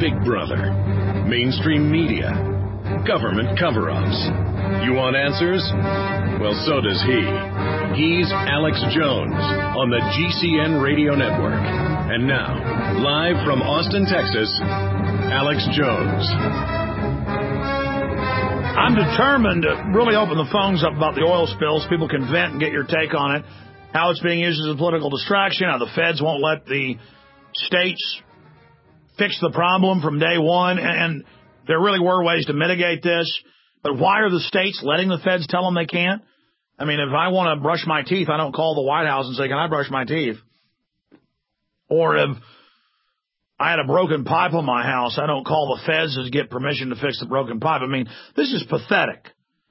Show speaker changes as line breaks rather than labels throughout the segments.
Big Brother, mainstream media, government cover-ups. You want answers? Well, so does he. He's Alex Jones on the GCN Radio Network. And now, live from Austin, Texas, Alex Jones.
I'm determined to really open the phones up about the oil spills. People can vent and get your take on it. How it's being used as a political distraction. How the feds won't let the states fix the problem from day one. And there really were ways to mitigate this. But why are the states letting the feds tell them they can't? I mean, if I want to brush my teeth, I don't call the White House and say, can I brush my teeth? Or if I had a broken pipe on my house, I don't call the feds to get permission to fix the broken pipe. I mean, this is pathetic.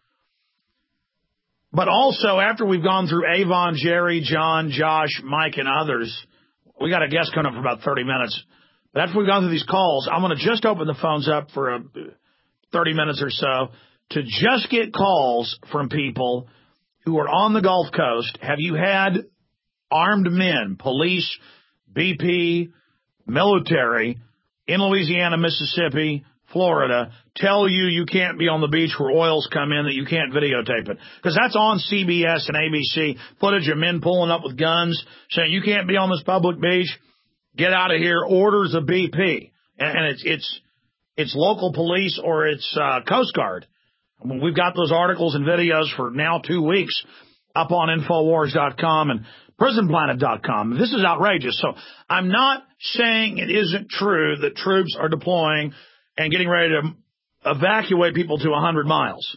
But also, after we've gone through Avon, Jerry, John, Josh, Mike, and others, we got a guest coming up for about 30 minutes. But after we've gone through these calls, I'm going to just open the phones up for 30 minutes or so to just get calls from people who are on the Gulf Coast. Have you had armed men, police, BP, military in Louisiana, Mississippi, Florida, tell you can't be on the beach where oils come in, that you can't videotape it? Because that's on CBS and ABC, footage of men pulling up with guns saying you can't be on this public beach, get out of here, orders of BP. And it's local police or it's Coast Guard. I mean, we've got those articles and videos for now 2 weeks up on Infowars.com and PrisonPlanet.com. This is outrageous. So I'm not saying it isn't true that troops are deploying and getting ready to evacuate people to 100 miles.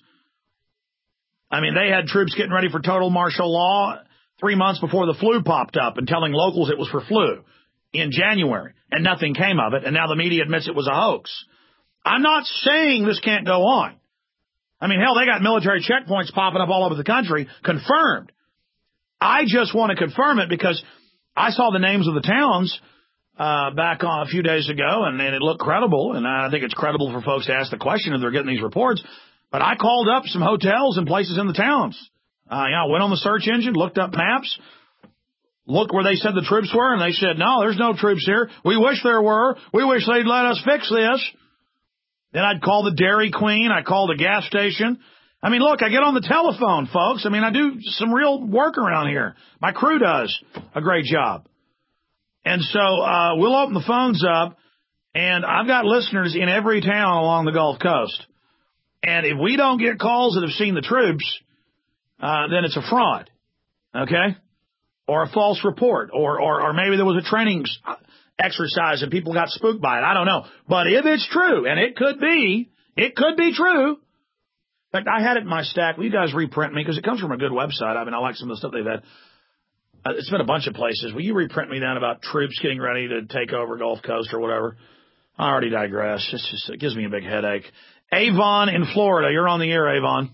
I mean, they had troops getting ready for total martial law 3 months before the flu popped up and telling locals it was for flu in January, and nothing came of it, and now the media admits it was a hoax. I'm not saying this can't go on. I mean, hell, they got military checkpoints popping up all over the country, confirmed. I just want to confirm it because I saw the names of the towns back on a few days ago, and it looked credible, and I think it's credible for folks to ask the question if they're getting these reports. But I called up some hotels and places in the towns. I went on the search engine, looked up maps, looked where they said the troops were, and they said, no, there's no troops here. We wish there were. We wish they'd let us fix this. Then I'd call the Dairy Queen. I called the gas station. I mean, look, I get on the telephone, folks. I mean, I do some real work around here. My crew does a great job. And so we'll open the phones up, and I've got listeners in every town along the Gulf Coast. And if we don't get calls that have seen the troops, then it's a fraud, okay? Or a false report, or maybe there was a training exercise and people got spooked by it. I don't know. But if it's true, and it could be true. In fact, I had it in my stack. Will you guys reprint me? Because it comes from a good website. I mean, I like some of the stuff they've had. It's been a bunch of places. Will you reprint me that about troops getting ready to take over Gulf Coast or whatever? I already digress. It gives me a big headache. Avon in Florida. You're on the air, Avon.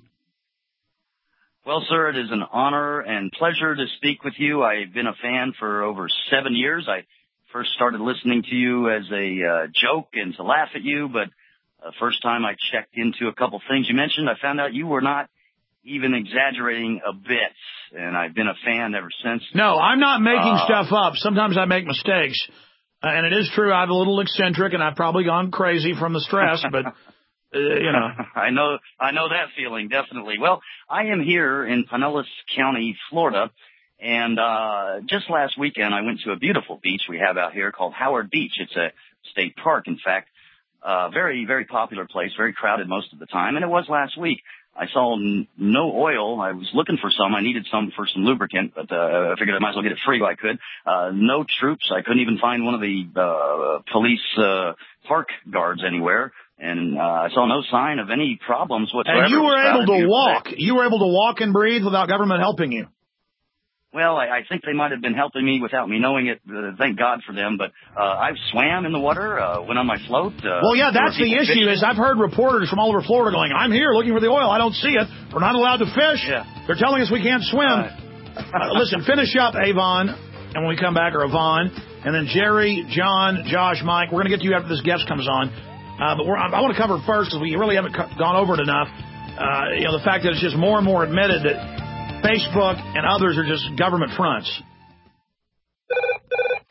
Well, sir, it is an honor and pleasure to speak with you. I've been a fan for over 7 years. I first started listening to you as a joke and to laugh at you, but the first time I checked into a couple things you mentioned, I found out you were not even exaggerating a bit, and I've been a fan ever since.
No, I'm not making stuff up. Sometimes I make mistakes, and it is true I'm a little eccentric, and I've probably gone crazy from the stress, but, you know.
I know that feeling, definitely. Well, I am here in Pinellas County, Florida, and just last weekend I went to a beautiful beach we have out here called Howard Beach. It's a state park, in fact. Very, very popular place, very crowded most of the time, and it was last week. I saw no oil. I was looking for some. I needed some for some lubricant, but I figured I might as well get it free while I could. No troops. I couldn't even find one of the police park guards anywhere, and I saw no sign of any problems whatsoever.
And you were able to walk. You were able to walk and breathe without government helping you.
Well, I think they might have been helping me without me knowing it. Thank God for them. But I've swam in the water, went on my float.
Well, yeah, that's the issue. Is I've heard reporters from all over Florida going, I'm here looking for the oil. I don't see it. We're not allowed to fish.
Yeah.
They're telling us we can't swim. Listen, finish up, Avon, and when we come back, or Avon, and then Jerry, John, Josh, Mike. We're going to get to you after this guest comes on. But I want to cover first, because we really haven't gone over it enough, the fact that it's just more and more admitted that Facebook and others are just government fronts.
This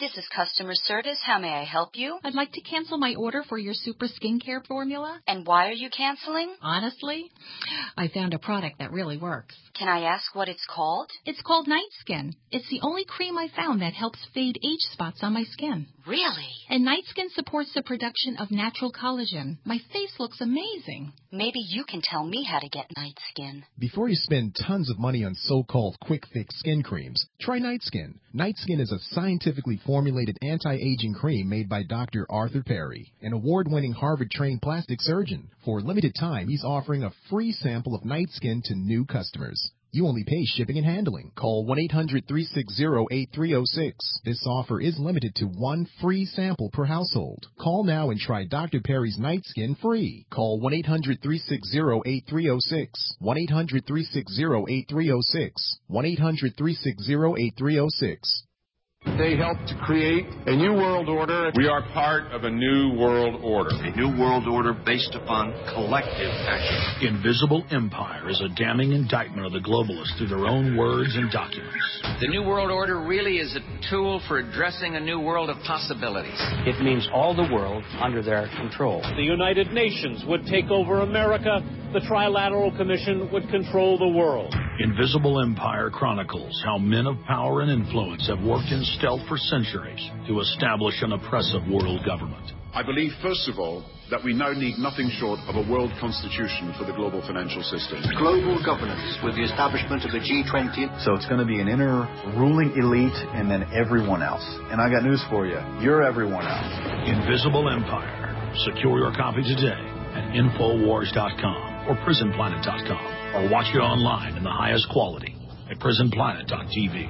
this is customer service. How may I help you?
I'd like to cancel my order for your super skincare formula.
And why are you canceling?
Honestly, I found a product that really works.
Can I ask what it's called?
It's called Night Skin. It's the only cream I found that helps fade age spots on my skin.
Really?
And Night Skin supports the production of natural collagen. My face looks amazing.
Maybe you can tell me how to get Night Skin.
Before you spend tons of money on so-called quick-fix skin creams, try Night Skin. Night Skin is a scientifically formulated anti-aging cream made by Dr. Arthur Perry, an award-winning Harvard-trained plastic surgeon. For a limited time, he's offering a free sample of Night Skin to new customers. You only pay shipping and handling. Call 1-800-360-8306. This offer is limited to one free sample per household. Call now and try Dr. Perry's Night Skin free. Call 1-800-360-8306. 1-800-360-8306. 1-800-360-8306.
They helped to create a new world order. We are part of a new world order.
A new world order based upon collective action.
Invisible Empire is a damning indictment of the globalists through their own words and documents.
The new world order really is a tool for addressing a new world of possibilities.
It means all the world under their control.
The United Nations would take over America. The Trilateral Commission would control the world.
Invisible Empire chronicles how men of power and influence have worked in stealth for centuries to establish an oppressive world government.
I believe, first of all, that we now need nothing short of a world constitution for the global financial system.
Global governance with the establishment of the G20.
So it's going to be an inner ruling elite and then everyone else. And I got news for you. You're everyone else.
Invisible Empire. Secure your copy today at Infowars.com or PrisonPlanet.com, or watch it online in the highest quality at PrisonPlanet.tv.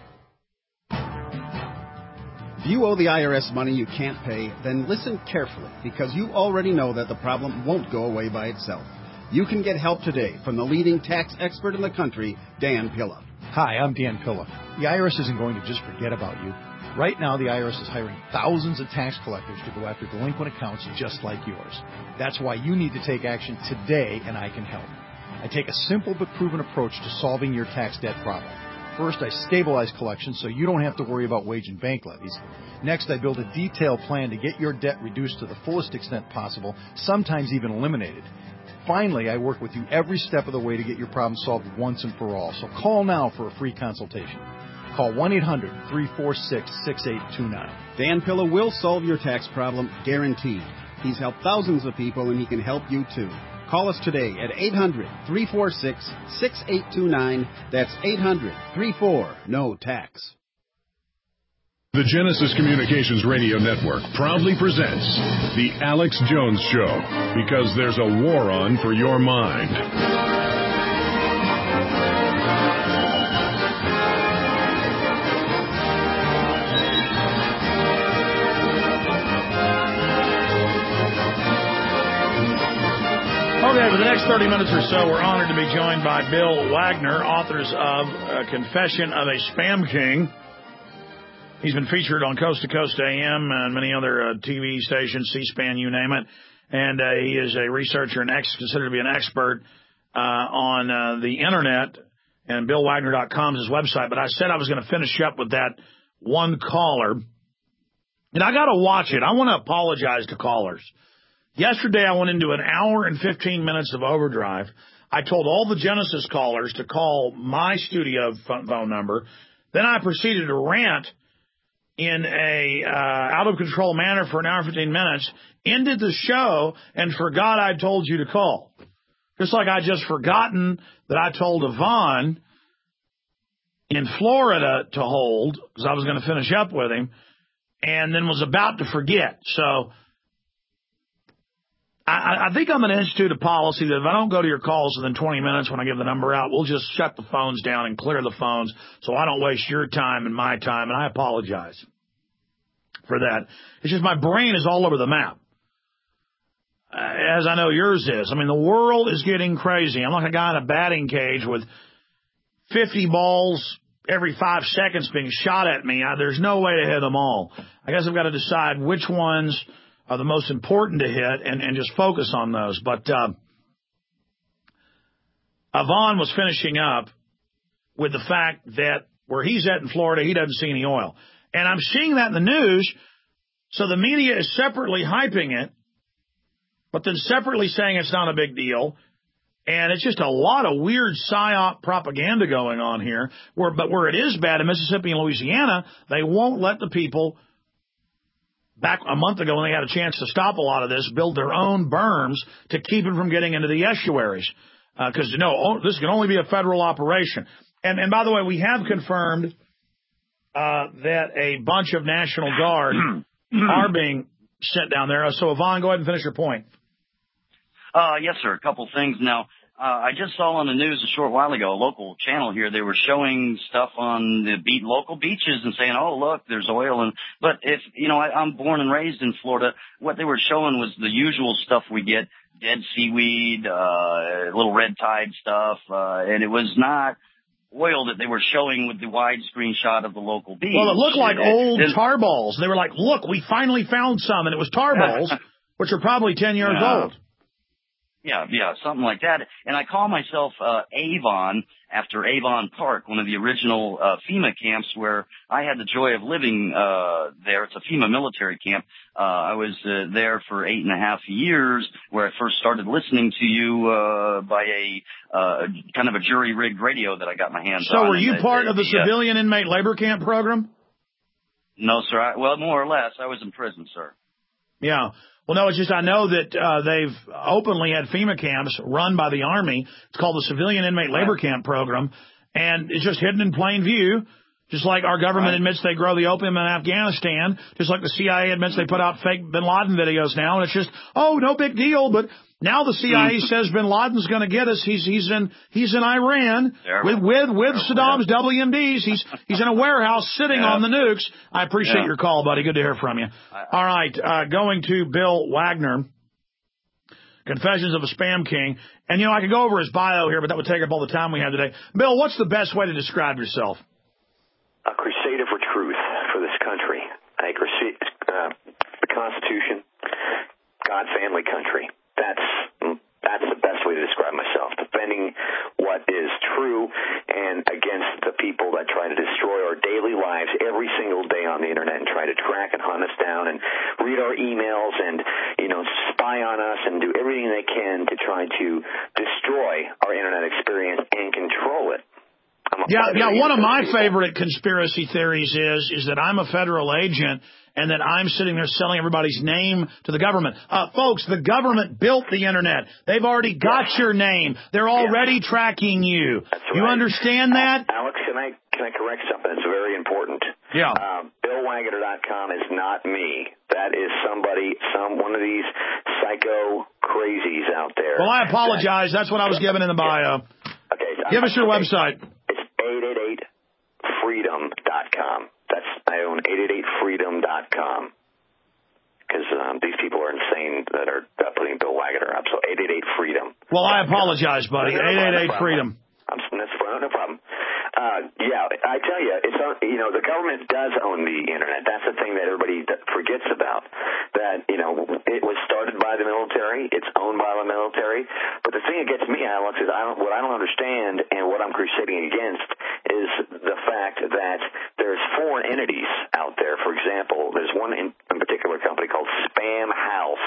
If you owe the IRS money you can't pay, then listen carefully, because you already know that the problem won't go away by itself. You can get help today from the leading tax expert in the country, Dan Pilla.
Hi, I'm Dan Pilla. The IRS isn't going to just forget about you. Right now, the IRS is hiring thousands of tax collectors to go after delinquent accounts just like yours. That's why you need to take action today, and I can help. I take a simple but proven approach to solving your tax debt problem. First, I stabilize collections so you don't have to worry about wage and bank levies. Next, I build a detailed plan to get your debt reduced to the fullest extent possible, sometimes even eliminated. Finally, I work with you every step of the way to get your problem solved once and for all. So call now for a free consultation. Call 1-800-346-6829.
Dan Pilla will solve your tax problem, guaranteed. He's helped thousands of people, and he can help you too. Call us today at 800-346-6829. That's 800-34-NO-TAX.
The Genesis Communications Radio Network proudly presents The Alex Jones Show, because there's a war on for your mind.
Okay, for the next 30 minutes or so, we're honored to be joined by Bill Wagner, authors of Confession of a Spam King. He's been featured on Coast to Coast AM and many other TV stations, C-SPAN, you name it. And he is a researcher and considered to be an expert on the Internet, and BillWagner.com is his website. But I said I was going to finish up with that one caller. And I got to watch it. I want to apologize to callers. Yesterday, I went into an hour and 15 minutes of overdrive. I told all the Genesis callers to call my studio phone number. Then I proceeded to rant in a out-of-control manner for an hour and 15 minutes, ended the show, and forgot I told you to call. Just like I just forgotten that I told Yvonne in Florida to hold, because I was going to finish up with him, and then was about to forget. So I think I'm going to institute a policy that if I don't go to your calls within 20 minutes when I give the number out, we'll just shut the phones down and clear the phones so I don't waste your time and my time, and I apologize for that. It's just my brain is all over the map, as I know yours is. I mean, the world is getting crazy. I'm like a guy in a batting cage with 50 balls every 5 seconds being shot at me. There's no way to hit them all. I guess I've got to decide which ones are the most important to hit and just focus on those. But Yvonne was finishing up with the fact that where he's at in Florida, he doesn't see any oil. And I'm seeing that in the news. So the media is separately hyping it, but then separately saying it's not a big deal. And it's just a lot of weird psyop propaganda going on here. But where it is bad in Mississippi and Louisiana, they won't let the people, back a month ago when they had a chance to stop a lot of this, build their own berms to keep it from getting into the estuaries. Because, this can only be a federal operation. And by the way, we have confirmed that a bunch of National Guard are being sent down there. So, Yvonne, go ahead and finish your point.
Yes, sir. A couple things. Now, I just saw on the news a short while ago, a local channel here, they were showing stuff on the local beaches and saying, oh, look, there's oil. But if, I'm born and raised in Florida, what they were showing was the usual stuff we get, dead seaweed, little red tide stuff, and it was not oil that they were showing with the widescreen shot of the local beach.
Well, it looked like old tar balls. They were like, look, we finally found some, and it was tar balls, which are probably 10 years old.
Yeah, something like that. And I call myself Avon after Avon Park, one of the original FEMA camps where I had the joy of living there. It's a FEMA military camp. I was there for 8.5 years, where I first started listening to you by a kind of a jury-rigged radio that I got my hands on.
So were you part of the civilian inmate labor camp program?
No, sir. Well, more or less. I was in prison, sir.
Yeah. Well, no, it's just I know that they've openly had FEMA camps run by the Army. It's called the Civilian Inmate Labor Camp Program, and it's just hidden in plain view, just like our government admits they grow the opium in Afghanistan, just like the CIA admits they put out fake Bin Laden videos now, and it's just, oh, no big deal, but now the CIA says Bin Laden's going to get us. He's in Iran with Saddam's WMDs. He's in a warehouse sitting on the nukes. I appreciate your call, buddy. Good to hear from you. All right, going to Bill Wagner, Confessions of a Spam King. And, I could go over his bio here, but that would take up all the time we have today. Bill, what's the best way to describe yourself?
A crusader for truth for this country. The Constitution, God, family, country. That's the best way to describe myself. Defending what is true and against the people that try to destroy our daily lives every single day on the internet and try to track and hunt us down and read our emails and, spy on us and do everything they can to try to destroy our internet experience and control it.
Yeah, one of my favorite conspiracy theories is that I'm a federal agent and that I'm sitting there selling everybody's name to the government. Folks, the government built the internet. They've already got your name. They're already tracking you.
That's right.
You understand that?
Alex, can I correct something? It's very important.
Yeah.
BillWagner.com is not me. That is one of these psycho crazies out there.
Well, I apologize. That's what I was given in the bio.
Okay.
Give us your website.
It's 888freedom.com. I own 888freedom.com because these people are insane that are putting Bill Wagner up. So 888freedom.
Well, I apologize, buddy. 888freedom.
That's no problem. I tell you, the government does own the internet. That's the thing that everybody forgets about. That it was started by the military. It's owned by the military. But the thing that gets me, Alex, is what I don't understand and what I'm crusading against is the fact that there's foreign entities out there. For example, there's one in particular company called SpamHaus,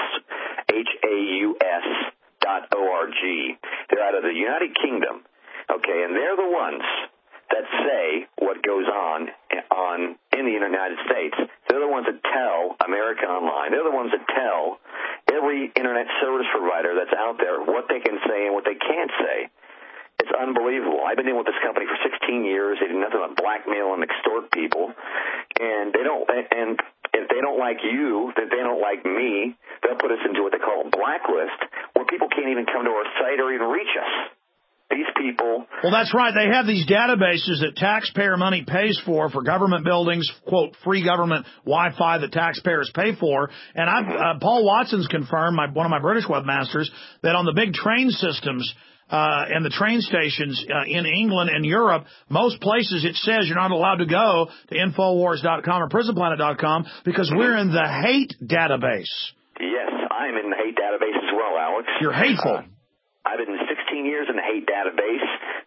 HAUS.org. They're out of the United Kingdom. Okay, and they're the ones that say what goes on in the United States. They're the ones that tell America Online. They're the ones that tell every internet service provider that's out there what they can say and what they can't say. It's unbelievable. I've been in with this company for 16 years. They do nothing but blackmail and extort people, and they don't. And if they don't like you, if they don't like me, they'll put us into what they call a blacklist, where people can't even come to our site or even reach us. These people.
Well, that's right. They have these databases that taxpayer money pays for government buildings, quote, free government Wi-Fi that taxpayers pay for. And Paul Watson's confirmed, one of my British webmasters, that on the big train systems and the train stations in England and Europe, most places it says you're not allowed to go to Infowars.com or PrisonPlanet.com because we're in the hate database.
Yes, I'm in the hate database as well, Alex.
You're hateful.
I've been 16 years in the hate database. They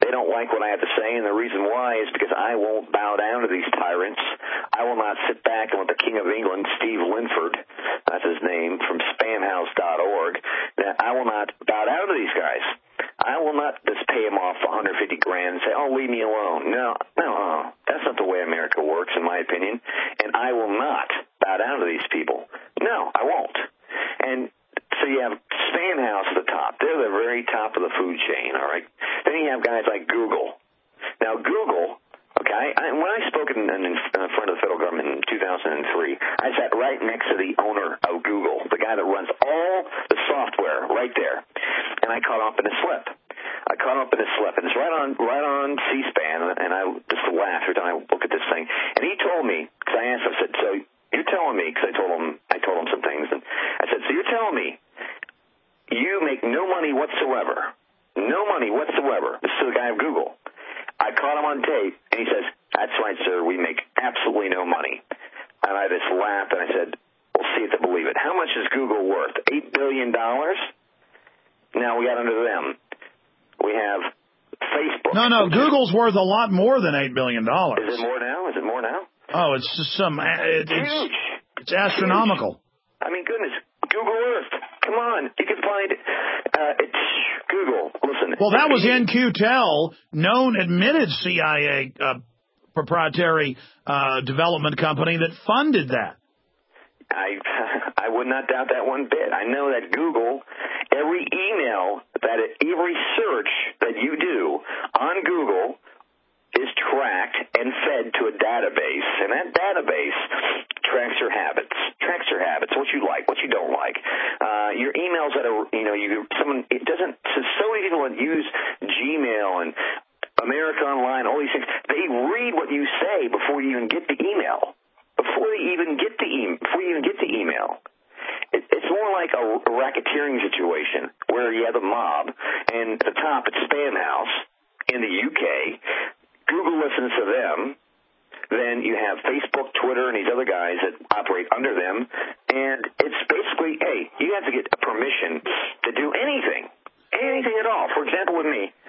They don't like what I have to say, and the reason why is because I won't bow down to these tyrants. I will not sit back and let the King of England, Steve Linford, that's his name, from spamhouse.org, I will not bow down to these guys. I will not just pay him off $150,000 and say, oh, leave me alone. No, that's not the way America works, in my opinion, and I will not bow down to these people. No, I won't. And so you have Spamhaus at the top. They're the very top of the food chain, all right? Then you have guys like Google. Now, Google, okay, when I spoke in front of the federal government in 2003, I sat right next to the owner of Google, the guy that runs all the software right there, and I caught up in his slip. And it's right on C-SPAN, and I just laughed every time I look at this thing. And he told me, because I asked him, I said, so you're telling me, because I told him some things, and I said, so you're telling me you make no money whatsoever. No money whatsoever. This is the guy of Google. I caught him on tape, and he says, that's right, sir, we make absolutely no money. And I just laughed, and I said, we'll see it to believe it. How much is Google worth? $8 billion? Now we got under them. We have Facebook.
No, Google's worth a lot more than $8 billion.
Is it more now?
Oh, it's just it's huge. It's astronomical.
Huge. I mean, goodness, Google Earth. Come on, you can find it's Google. Listen.
Well, that was NQTel, admitted CIA proprietary development company that funded that.
I would not doubt that one bit. I know that Google, every email, every search that you do on Google is tracked and fed to a database, and that database tracks your habits, what you like, what you don't like. Your emails that are, it doesn't, so many people that use Gmail and America Online, all these things, they read what you say before you even get the email. Before you even get the email. It's more like a racketeering situation where you have a mob, and at the top it's Spamhaus in the UK. Google listens to them. Then you have Facebook, Twitter, and these other guys that operate under them. And it's basically, hey, you have to get permission to do anything at all. For example, with me,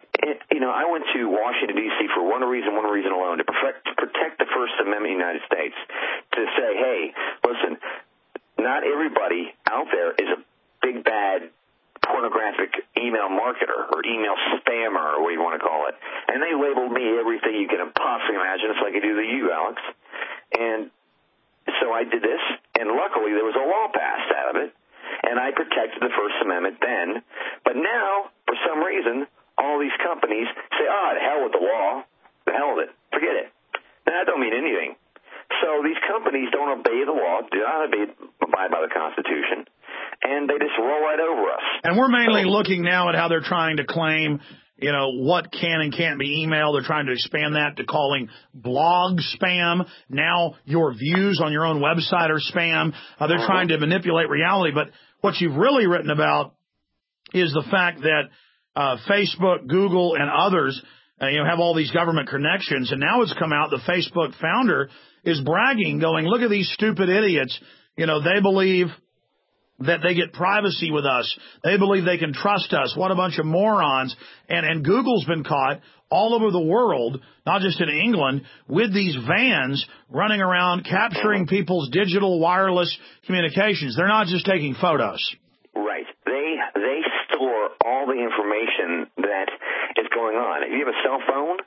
I went to Washington, D.C. for one reason alone, to protect the First Amendment of the United States, to say, hey, listen, not everybody out there is a big, bad, pornographic email marketer or email spammer or what you want to call it. And they labeled me everything you can possibly imagine, just like I do to you, Alex. And so I did this, and luckily there was a law passed out of it, and I protected the First Amendment then. But now, for some reason, all these companies say, the hell with the law. The hell with it. Forget it. Now, that don't mean anything. So these companies don't obey the law, do not abide by the Constitution, and they just roll right over us.
And we're mainly looking now at how they're trying to claim, what can and can't be emailed. They're trying to expand that to calling blog spam. Now your views on your own website are spam. They're trying to manipulate reality. But what you've really written about is the fact that Facebook, Google, and others, have all these government connections. And now it's come out the Facebook founder is bragging, going, look at these stupid idiots. They believe that they get privacy with us. They believe they can trust us. What a bunch of morons. And Google's been caught all over the world, not just in England, with these vans running around capturing people's digital wireless communications. They're not just taking photos.
Right. They store all the information that is going on. If you have a cell phone,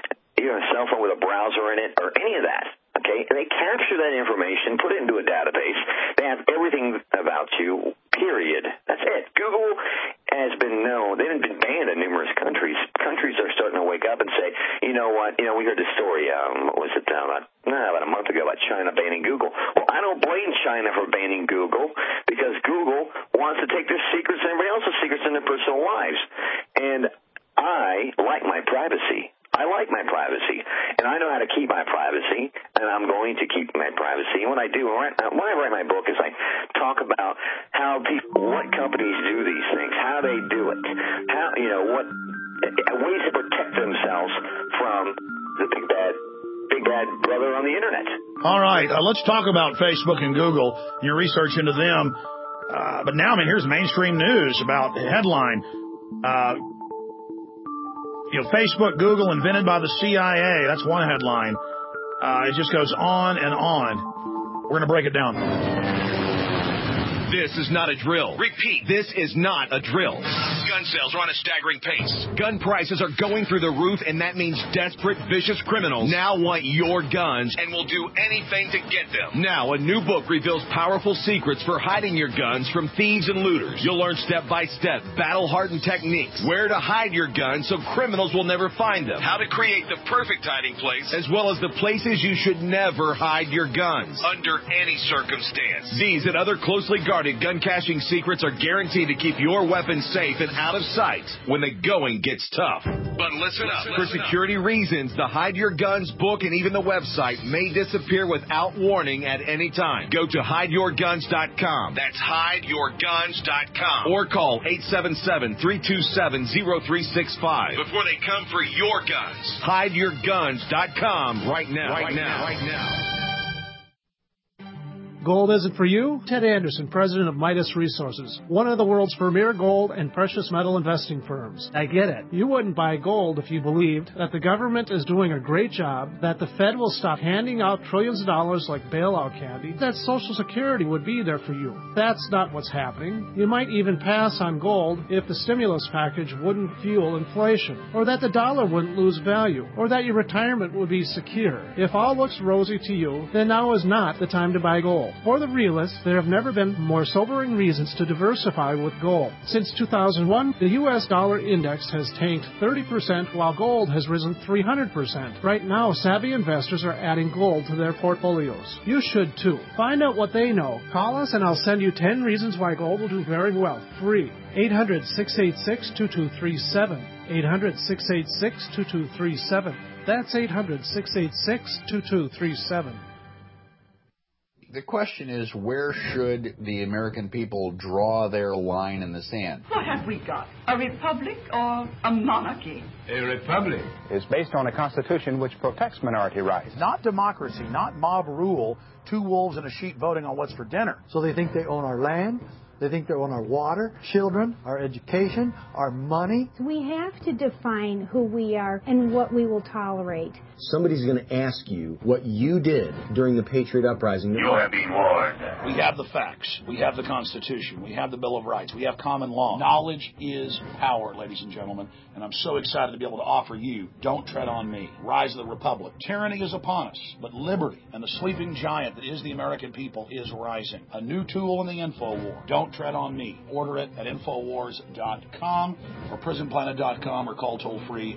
with a browser in it or any of that, okay, and they capture that information, put it into a database. They have everything about you, period. That's it. Google has been known. They've been banned in numerous countries. Countries are starting to wake up and say, you know what, we heard this story, what was it, about a month ago about China banning Google. Well, I don't blame China for banning Google because Google wants to take their secrets and everybody else's secrets in their personal lives. And I like my privacy. And I know how to keep my privacy, and I'm going to keep my privacy. And what I do, when I write my book, is I talk about what companies do these things, how they do it, what ways to protect themselves from the big bad brother on the internet.
All right, let's talk about Facebook and Google, your research into them. But now, here's mainstream news about the headline. Facebook, Google, invented by the CIA. That's one headline. It just goes on and on. We're going to break it down.
This is not a drill. Repeat, this is not a drill. Gun sales are on a staggering pace. Gun prices are going through the roof, and that means desperate, vicious criminals now want your guns and will do anything to get them. Now, a new book reveals powerful secrets for hiding your guns from thieves and looters. You'll learn step-by-step, battle-hardened techniques, where to hide your guns so criminals will never find them, how to create the perfect hiding place, as well as the places you should never hide your guns, under any circumstance. These and other closely guarded gun caching secrets are guaranteed to keep your weapons safe and out of sight when the going gets tough. But listen up. For security reasons, the Hide Your Guns book and even the website may disappear without warning at any time. Go to hideyourguns.com. That's hideyourguns.com. Or call 877-327-0365 before they come for your guns. Hideyourguns.com right now. Right now.
Gold isn't for you? Ted Anderson, president of Midas Resources, one of the world's premier gold and precious metal investing firms. I get it. You wouldn't buy gold if you believed that the government is doing a great job, that the Fed will stop handing out trillions of dollars like bailout candy, that Social Security would be there for you. That's not what's happening. You might even pass on gold if the stimulus package wouldn't fuel inflation, or that the dollar wouldn't lose value, or that your retirement would be secure. If all looks rosy to you, then now is not the time to buy gold. For the realists, there have never been more sobering reasons to diversify with gold. Since 2001, the U.S. dollar index has tanked 30%, while gold has risen 300%. Right now, savvy investors are adding gold to their portfolios. You should too. Find out what they know. Call us and I'll send you 10 reasons why gold will do very well. Free. 800-686-2237. 800-686-2237. That's 800-686-2237.
The question is, where should the American people draw their line in the sand?
What have we got? A republic or a monarchy?
A republic is based on a constitution which protects minority rights.
Not democracy, not mob rule, two wolves and a sheep voting on what's for dinner.
So they think they own our land. They think they own our water, children, our education, our money.
We have to define who we are and what we will tolerate.
Somebody's going to ask you what you did during the Patriot Uprising.
You have been warned.
We have the facts. We have the Constitution. We have the Bill of Rights. We have common law. Knowledge is power, ladies and gentlemen. And I'm so excited to be able to offer you Don't Tread on Me, Rise of the Republic. Tyranny is upon us, but liberty and the sleeping giant that is the American people is rising. A new tool in the info war. Don't Tread on Me. Order it at Infowars.com or PrisonPlanet.com or call toll-free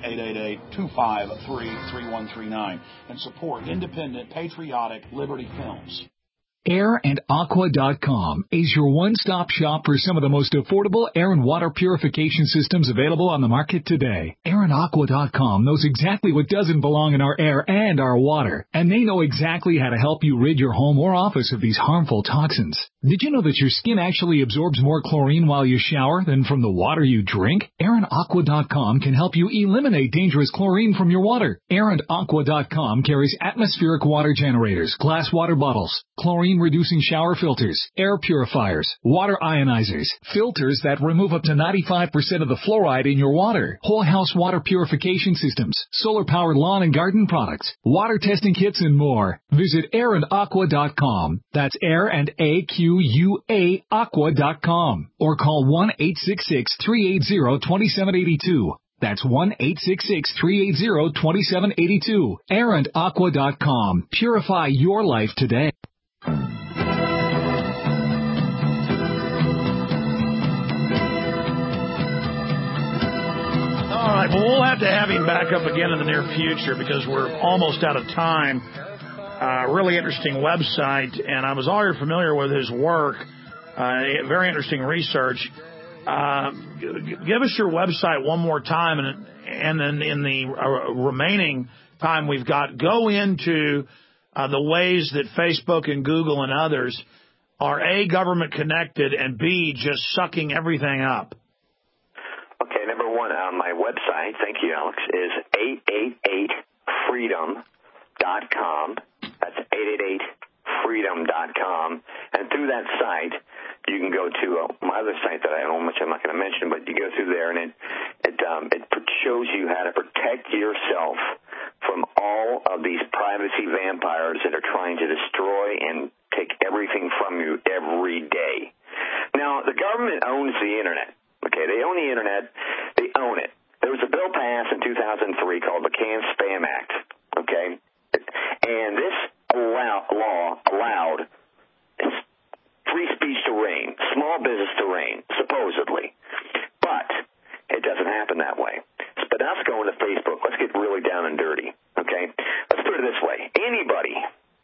888-253-3139 and support independent, patriotic Liberty Films.
AirandAqua.com is your one-stop shop for some of the most affordable air and water purification systems available on the market today. AirandAqua.com knows exactly what doesn't belong in our air and our water, and they know exactly how to help you rid your home or office of these harmful toxins. Did you know that your skin actually absorbs more chlorine while you shower than from the water you drink? AirandAqua.com can help you eliminate dangerous chlorine from your water. AirandAqua.com carries atmospheric water generators, glass water bottles, chlorine-reducing shower filters, air purifiers, water ionizers, filters that remove up to 95% of the fluoride in your water, whole house water purification systems, solar-powered lawn and garden products, water testing kits, and more. Visit AirandAqua.com. That's AirandAqua.com. Or call 1-866-380-2782. That's 1-866-380-2782. AirandAqua.com. Purify your life today.
All right, well, we'll have to have him back up again in the near future because we're almost out of time. Really interesting website, and I was already familiar with his work. Very interesting research. Give us your website one more time, and then in the remaining time we've got, go into the ways that Facebook and Google and others are A, government connected, and B, just sucking everything up.
Okay, number one, my website, thank you, Alex, is 888freedom.com. That's 888freedom.com. And through that site, you can go to my other site that I own, which I'm not going to mention, but you go through there and It shows you how to protect yourself from all of these privacy vampires that are trying to destroy and take everything from you every day. Now, the government owns the Internet. Okay, they own the Internet. They own it. There was a bill passed in 2003 called the Can-Spam Act. Okay, and this law allowed free speech to reign, small business to reign, supposedly. But it doesn't happen that way. But let's go into Facebook. Let's get really down and dirty, okay? Let's put it this way. Anybody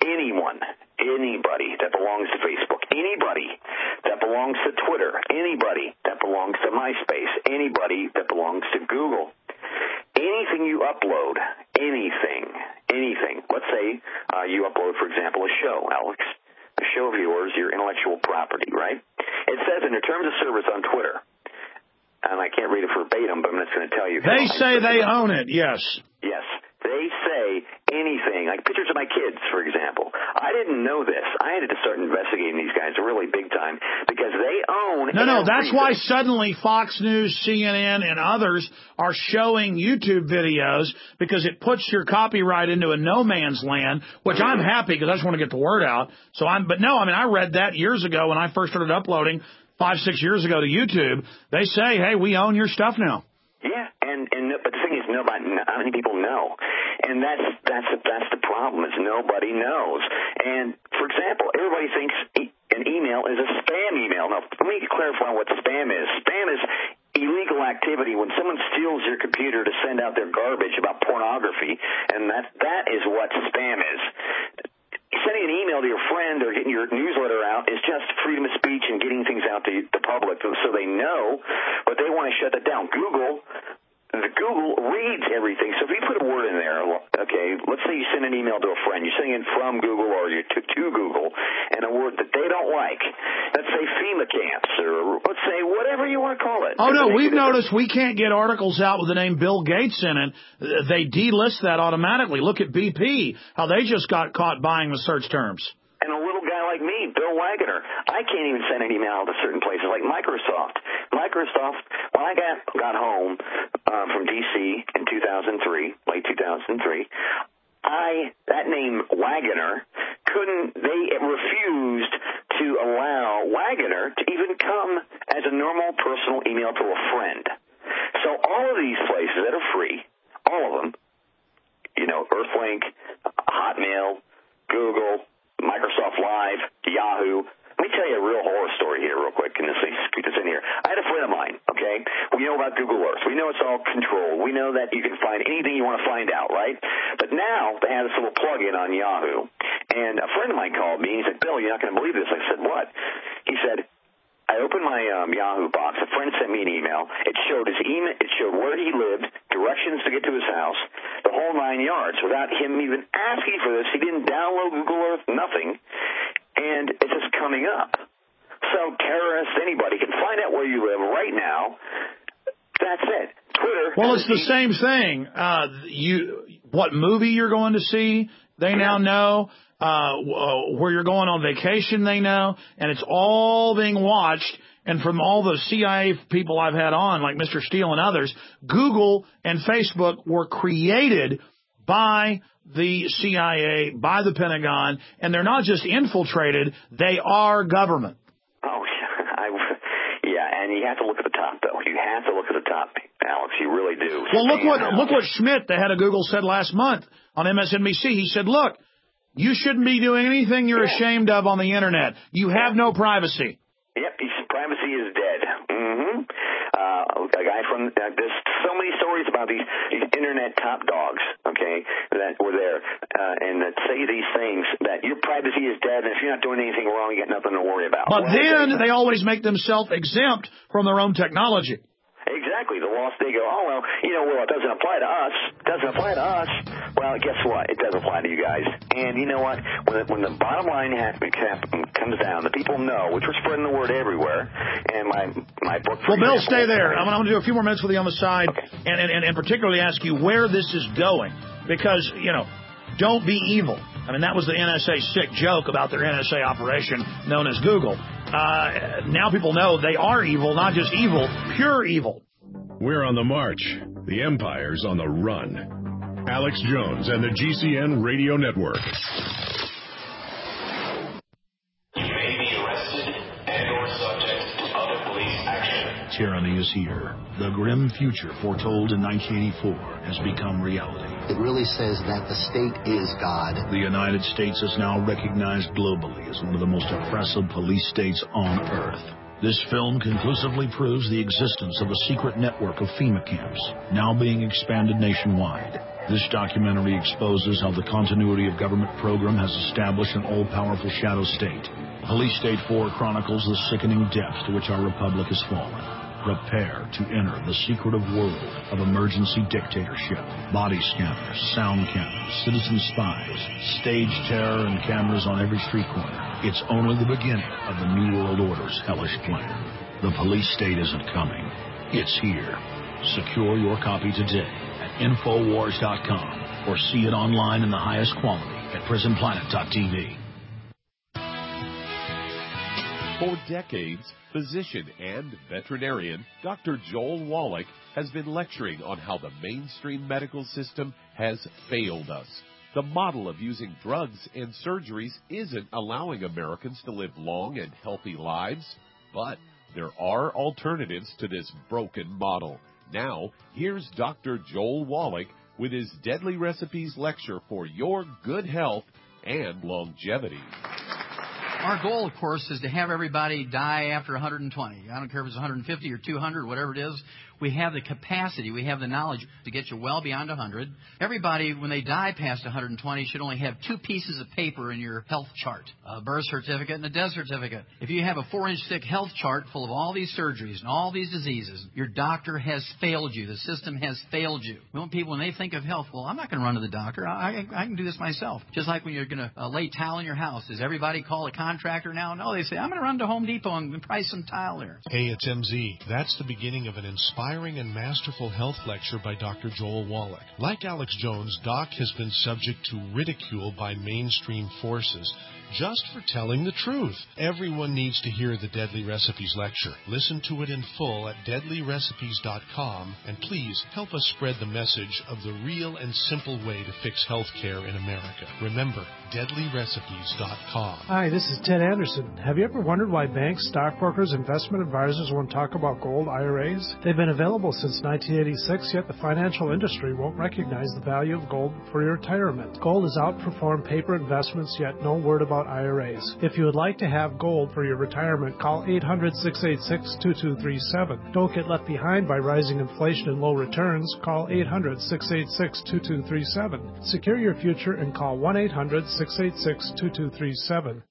that belongs to Facebook, anybody that belongs to Twitter, anybody that belongs to MySpace, anybody that belongs to Google, anything you upload, anything, let's say you upload, for example, a show, Alex, a show of yours, your intellectual property, right? It says in the terms of service on Twitter, and I can't read it verbatim, but I'm just going to tell you.
They say they own it, yes.
Yes. They say anything, like pictures of my kids, for example. I didn't know this. I had to start investigating these guys really big time because they own
No, that's why suddenly Fox News, CNN, and others are showing YouTube videos because it puts your copyright into a no man's land, which I'm happy because I just want to get the word out. But I read that years ago when I first started uploading 5-6 years ago to YouTube. They say, hey, we own your stuff now.
Yeah, but the thing is, how many people know? And that's the problem, is nobody knows. And, for example, everybody thinks an email is a spam email. Now, let me clarify what spam is. Spam is illegal activity when someone steals your computer to send out their garbage about pornography, and that is what spam is. Sending an email to your friend or getting your newsletter out is just freedom of speech and getting things out to the public so they know, but they want to shut that down. Google reads everything. So if you put a word in there, okay, let's say you send an email to a friend. You're sending it from Google or to Google, and a word that they don't like. Let's say FEMA camps, or let's say whatever you want to call it.
Oh, no, we've noticed we can't get articles out with the name Bill Gates in it. They delist that automatically. Look at BP, how they just got caught buying with search terms.
And a little guy like me, Bill Wagner, I can't even send an email to certain places like Microsoft. When I got home from D.C. in 2003, late 2003, that name Wagner they refused to allow Wagner to even come as a normal personal email to a friend. So all of these places that are free, all of them, Earthlink, Hotmail, Google, Microsoft Live, Yahoo. Let me tell you a real horror story here real quick, and let's scoot this in here. I had a friend of mine, okay? We know about Google Earth. We know it's all controlled. We know that you can find anything you want to find out, right? But now they have this little plug-in on Yahoo. And a friend of mine called me, and he said, Bill, you're not going to believe this. I said, what? He said, I opened my Yahoo box. A friend sent me an email. It showed his email. It showed where he lived, directions to get to his house, the whole 9 yards. Without him even asking for this, he didn't download Google Earth, nothing, and it's just coming up. So terrorists, anybody can find out where you live right now. That's it. Twitter.
Well, it's the same thing. What movie you're going to see, they now know. Where you're going on vacation, they know, and it's all being watched. And from all the CIA people I've had on, like Mr. Steele and others, Google and Facebook were created by the CIA, by the Pentagon, and they're not just infiltrated, they are government.
Oh, yeah, and you have to look at the top, though. You have to look at the top, Alex. You really do.
Well, look what Schmidt, the head of Google, said last month on MSNBC. He said, look, you shouldn't be doing anything you're ashamed of on the Internet. You have no privacy.
Yep, privacy is dead. Mm-hmm. A guy from there's so many stories about these Internet top dogs, okay, that were there and that say these things, that your privacy is dead, and if you're not doing anything wrong, you got nothing to worry about.
But then they always make themselves exempt from their own technology.
Exactly. The laws, they go, it doesn't apply to us. It doesn't apply to us. Well, guess what? It does apply to you guys. And you know what? When the bottom line comes down, the people know, which we're spreading the word everywhere. And my book.
Well, Bill, stay there. I'm going to do a few more minutes with you on the side, okay. and particularly ask you where this is going, because don't be evil. I mean, that was the NSA sick joke about their NSA operation known as Google. Now people know they are evil, not just evil, pure evil.
We're on the march. The empire's on the run. Alex Jones and the GCN Radio Network.
Tyranny is here. The grim future foretold in 1984 has become reality.
It really says that the state is God.
The United States is now recognized globally as one of the most oppressive police states on Earth. This film conclusively proves the existence of a secret network of FEMA camps, now being expanded nationwide. This documentary exposes how the continuity of government program has established an all-powerful shadow state. Police State 4 chronicles the sickening depths to which our republic has fallen. Prepare to enter the secretive world of emergency dictatorship. Body scanners, sound cameras, citizen spies, stage terror, and cameras on every street corner. It's only the beginning of the New World Order's hellish plan. The police state isn't coming. It's here. Secure your copy today at Infowars.com or see it online in the highest quality at PrisonPlanet.tv.
For decades, physician and veterinarian Dr. Joel Wallach has been lecturing on how the mainstream medical system has failed us. The model of using drugs and surgeries isn't allowing Americans to live long and healthy lives, but there are alternatives to this broken model. Now, here's Dr. Joel Wallach with his Deadly Recipes lecture for your good health and longevity.
Our goal, of course, is to have everybody die after 120. I don't care if it's 150 or 200, whatever it is. We have the capacity, we have the knowledge to get you well beyond 100. Everybody, when they die past 120, should only have 2 pieces of paper in your health chart, a birth certificate and a death certificate. If you have a 4-inch thick health chart full of all these surgeries and all these diseases, your doctor has failed you. The system has failed you. We want people, when they think of health, well, I'm not going to run to the doctor. I can do this myself. Just like when you're going to lay tile in your house. Does everybody call a contractor now? No, they say, I'm going to run to Home Depot and price some tile there.
Hey, it's MZ. That's the beginning of an inspiring and masterful health lecture by Dr. Joel Wallach. Like Alex Jones, Doc has been subject to ridicule by mainstream forces just for telling the truth. Everyone needs to hear the Deadly Recipes lecture. Listen to it in full at deadlyrecipes.com, and please help us spread the message of the real and simple way to fix health care in America. Remember, deadlyrecipes.com.
Hi, this is Ted Anderson. Have you ever wondered why banks, stockbrokers, investment advisors won't talk about gold IRAs? They've been available since 1986, yet the financial industry won't recognize the value of gold for your retirement. Gold has outperformed paper investments, yet no word about IRAs. If you would like to have gold for your retirement, call 800-686-2237. Don't get left behind by rising inflation and low returns. Call 800-686-2237. Secure your future and call 1-800-686-2237.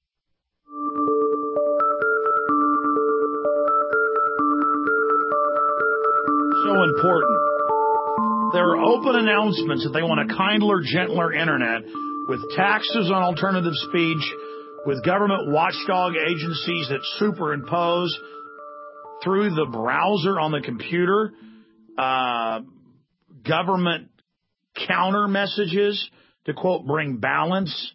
So important. There are open announcements that they want a kindler, gentler internet with taxes on alternative speech, with government watchdog agencies that superimpose through the browser on the computer, government counter messages to, quote, bring balance.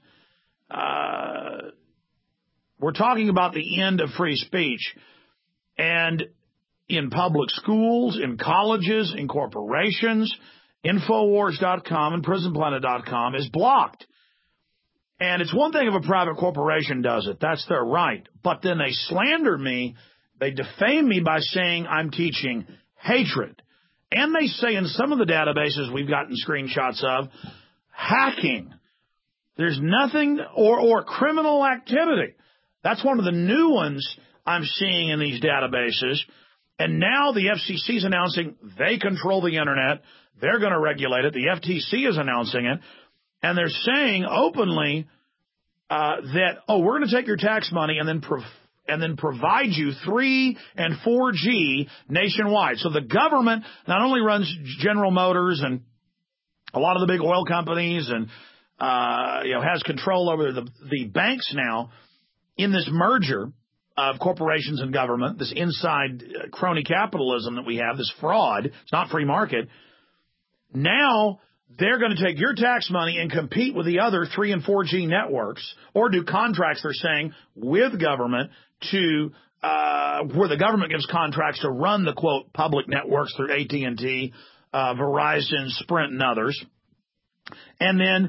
We're talking about the end of free speech. And in public schools, in colleges, in corporations, Infowars.com and PrisonPlanet.com is blocked. And it's one thing if a private corporation does it. That's their right. But then they slander me. They defame me by saying I'm teaching hatred. And they say in some of the databases we've gotten screenshots of, hacking. There's nothing, or criminal activity. That's one of the new ones I'm seeing in these databases. And now the FCC is announcing they control the internet. They're going to regulate it. The FTC is announcing it. And they're saying openly that, we're going to take your tax money and then provide you 3 and 4G nationwide. So the government not only runs General Motors and a lot of the big oil companies and has control over the banks now in this merger of corporations and government, this inside crony capitalism that we have, this fraud. It's not free market. Now they're going to take your tax money and compete with the other 3 and 4G networks, or do contracts, they're saying, with government to where the government gives contracts to run the, quote, public networks through AT&T, Verizon, Sprint, and others. And then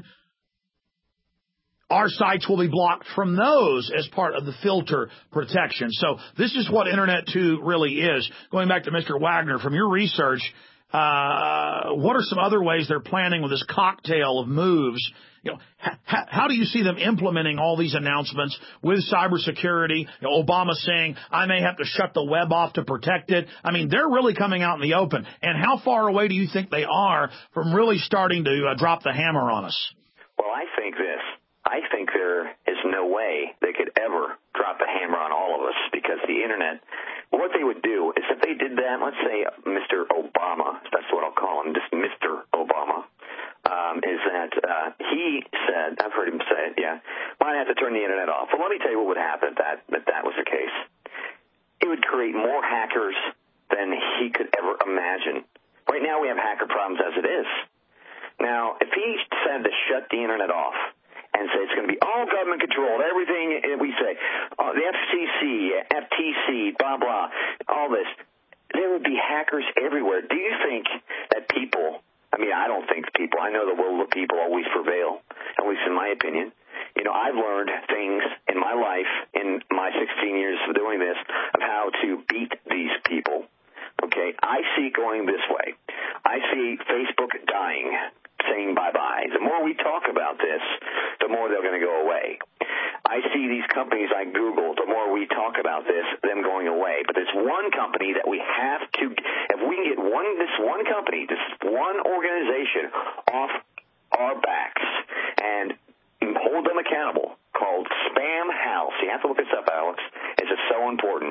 our sites will be blocked from those as part of the filter protection. So this is what Internet 2 really is. Going back to Mr. Wagner, from your research, what are some other ways they're planning with this cocktail of moves? You know, how do you see them implementing all these announcements with cybersecurity? You know, Obama saying, I may have to shut the web off to protect it. I mean, they're really coming out in the open. And how far away do you think they are from really starting to drop the hammer on us?
Well, I think this. I think there is no way they could ever drop the hammer on all of us, because the Internet, what they would do is if they did that, let's say Mr. Obama, that's what I'll call him, just Mr. Obama, is that he said, I've heard him say it, yeah, might have to turn the Internet off. Well, let me tell you what would happen if that was the case. It would create more hackers than he could ever imagine. Right now we have hacker problems as it is. Now, if he said to shut the Internet off, and say it's going to be all government controlled, everything we say, the FTC, blah, blah, all this, there would be hackers everywhere. Do you think that people, I mean, I don't think people, I know the will of people always prevail, at least in my opinion. You know, I've learned things in my life, in my 16 years of doing this, of how to beat these people. Okay, I see it going this way. I see Facebook dying, saying bye-bye. The more we talk about this, the more they're going to go away. I see these companies like Google, the more we talk about this, them going away. But there's one company that we have to, if we can get this one company, this one organization off our backs and hold them accountable, called Spam House. You have to look this up, Alex. It's just so important.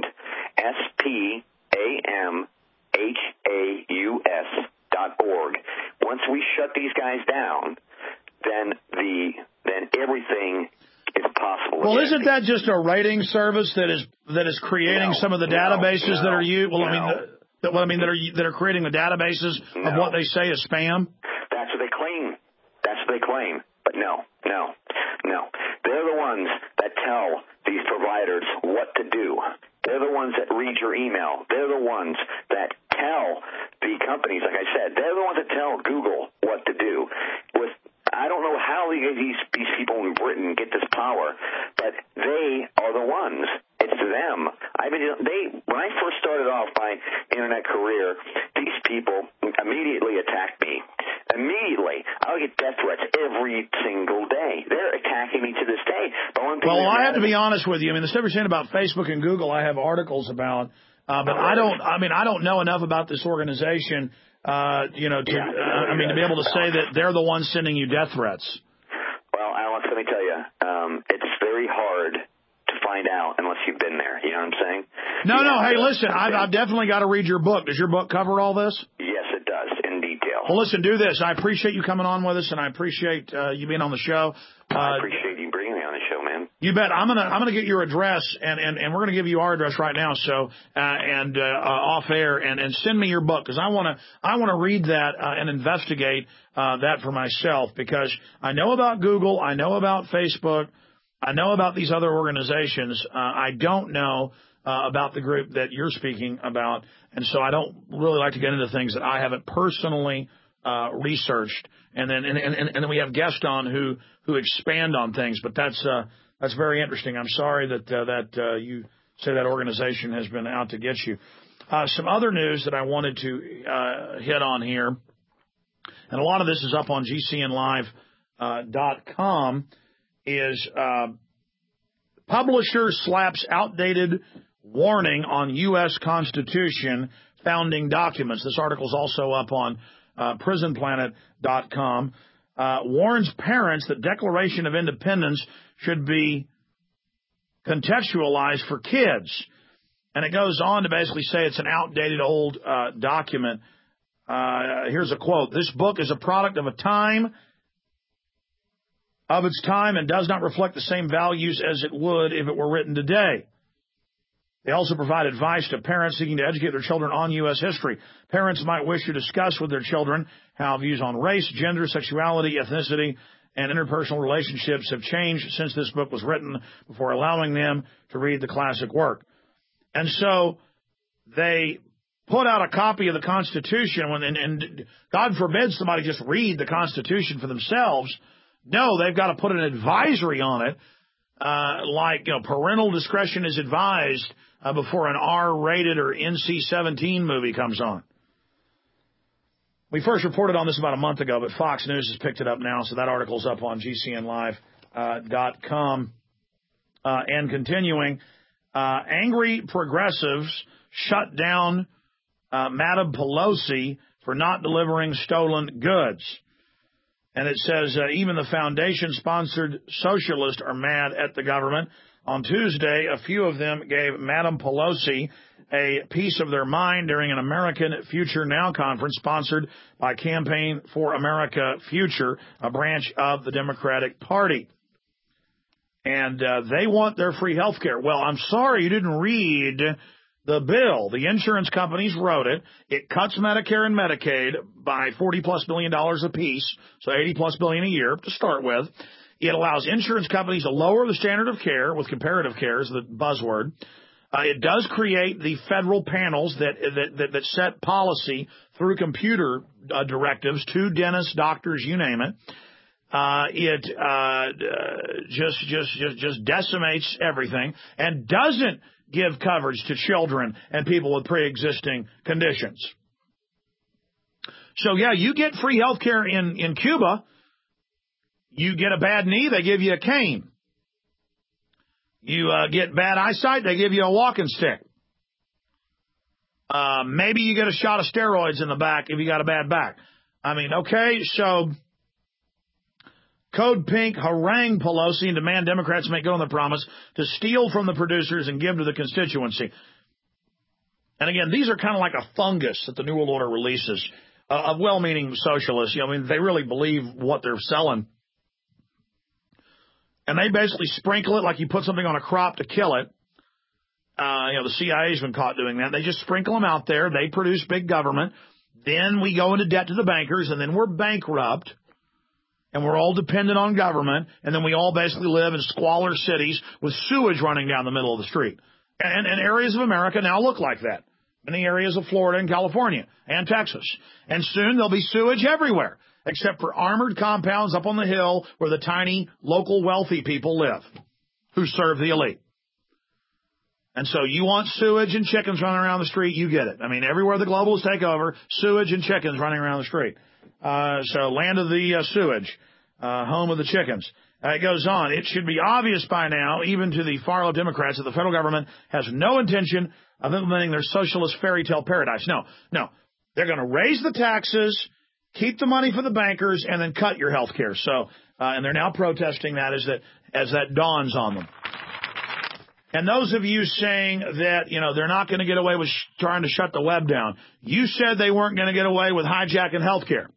SPAMHAUS.org. Once we shut these guys down, then everything is possible.
Well, isn't that just a rating service that is creating some of the databases that are used? Well, that are creating the databases of what they say is spam.
That's what they claim. But no. They're the ones that tell these providers what to do. They're the ones that read your email. They're the ones that tell the companies, like I said, they're the ones that tell Google what to do. I don't know how these people in Britain get this power, but they are the ones. It's them. I mean, when I first started off my Internet career, these people immediately attacked me. Immediately. I would get death threats every single day. They're attacking me to this day.
Well, I have to be honest with you. I mean, the stuff you're saying about Facebook and Google, I have articles about, but I don't know enough about this organization, to be able to say that they're the ones sending you death threats.
Well, Alex, let me tell you, it's very hard to find out unless you've been there. You know what I'm saying?
No. Hey, listen, I've definitely got to read your book. Does your book cover all this?
Yes, it does, in detail.
Well, listen, do this. I appreciate you coming on with us, and I appreciate you being on the show.
I appreciate you bringing me on the show, man.
You bet. I'm gonna get your address, and we're gonna give you our address right now. So off air, and send me your book, because I wanna read that and investigate that for myself, because I know about Google, I know about Facebook, I know about these other organizations. I don't know about the group that you're speaking about, and so I don't really like to get into things that I haven't personally researched. And then we have guests on who expand on things, but that's very interesting. I'm sorry that you say that organization has been out to get you. Some other news that I wanted to hit on here, and a lot of this is up on GCNlive.com, is publisher slaps outdated warning on U.S. Constitution founding documents. This article is also up on prisonplanet.com. Warns parents that Declaration of Independence should be contextualized for kids. And it goes on to basically say it's an outdated old document. Here's a quote. This book is a product of its time and does not reflect the same values as it would if it were written today. They also provide advice to parents seeking to educate their children on U.S. history. Parents might wish to discuss with their children how views on race, gender, sexuality, ethnicity, and interpersonal relationships have changed since this book was written before allowing them to read the classic work. And so they put out a copy of the Constitution, and God forbid somebody just read the Constitution for themselves. No, they've got to put an advisory on it, parental discretion is advised before an R-rated or NC-17 movie comes on. We first reported on this about a month ago, but Fox News has picked it up now, so that article's up on GCNlive.com. And continuing, angry progressives shut down Madam Pelosi for not delivering stolen goods. And it says even the foundation-sponsored socialists are mad at the government. On Tuesday, a few of them gave Madam Pelosi a piece of their mind during an American Future Now conference sponsored by Campaign for America Future, a branch of the Democratic Party. And they want their free health care. Well, I'm sorry you didn't read the bill. The insurance companies wrote it. It cuts Medicare and Medicaid by $40+ billion apiece, so $80+ billion a year to start with. It allows insurance companies to lower the standard of care with comparative care is the buzzword. It does create the federal panels that set policy through computer directives to dentists, doctors, you name it. It just decimates everything and doesn't give coverage to children and people with pre-existing conditions. So, yeah, you get free health care in Cuba. You get a bad knee, they give you a cane. You get bad eyesight, they give you a walking stick. Maybe you get a shot of steroids in the back if you got a bad back. I mean, okay, so Code Pink harangue Pelosi and demand Democrats make good on their promise to steal from the producers and give to the constituency. And again, these are kind of like a fungus that the New World Order releases of well-meaning socialists. I mean, they really believe what they're selling. And they basically sprinkle it like you put something on a crop to kill it. The CIA's been caught doing that. They just sprinkle them out there. They produce big government. Then we go into debt to the bankers, and then we're bankrupt. And we're all dependent on government. And then we all basically live in squalor cities with sewage running down the middle of the street. And areas of America now look like that. Many areas of Florida and California and Texas. And soon there'll be sewage everywhere, except for armored compounds up on the hill where the tiny local wealthy people live who serve the elite. And so you want sewage and chickens running around the street, you get it. I mean, everywhere the globalists take over, sewage and chickens running around the street. So land of the sewage, home of the chickens. It goes on. It should be obvious by now, even to the far-left Democrats, that the federal government has no intention of implementing their socialist fairy tale paradise. No. They're going to raise the taxes, keep the money for the bankers, and then cut your health care. So, and they're now protesting that as that dawns on them. And those of you saying that, they're not going to get away with trying to shut the web down, you said they weren't going to get away with hijacking health care.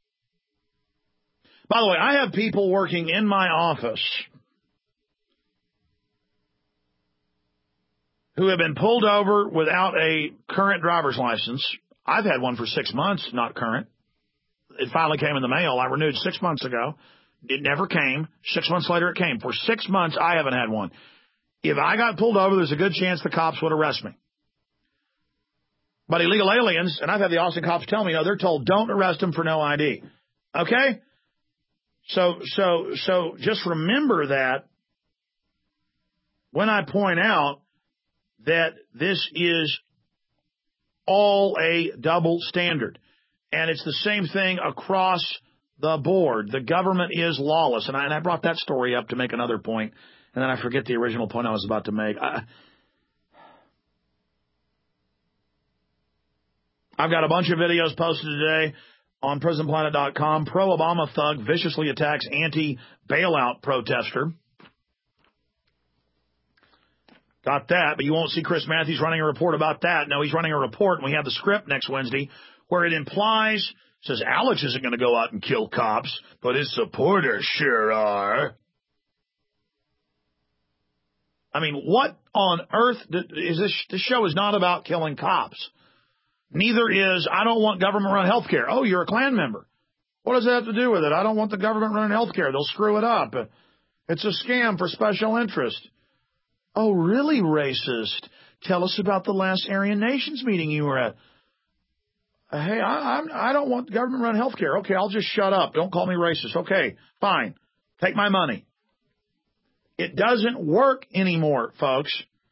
By the way, I have people working in my office who have been pulled over without a current driver's license. I've had one for 6 months, not current. It finally came in the mail. I renewed 6 months ago. It never came. 6 months later, it came. For 6 months, I haven't had one. If I got pulled over, there's a good chance the cops would arrest me. But illegal aliens, and I've had the Austin cops tell me, they're told don't arrest them for no ID. Okay? So just remember that when I point out that this is all a double standard. And it's the same thing across the board. The government is lawless. And I brought that story up to make another point, and then I forget the original point I was about to make. I've got a bunch of videos posted today on PrisonPlanet.com. Pro-Obama thug viciously attacks anti-bailout protester. Got that, but you won't see Chris Matthews running a report about that. No, he's running a report, and we have the script next Wednesday, where it implies, says Alex isn't going to go out and kill cops, but his supporters sure are. I mean, what on earth is this? This show is not about killing cops. Neither is, I don't want government-run health care. Oh, you're a Klan member. What does that have to do with it? I don't want the government running health care. They'll screw it up. It's a scam for special interest. Oh, really, racist? Tell us about the last Aryan Nations meeting you were at. Hey, I don't want government-run health care. Okay, I'll just shut up. Don't call me racist. Okay, fine. Take my money. It doesn't work anymore, folks.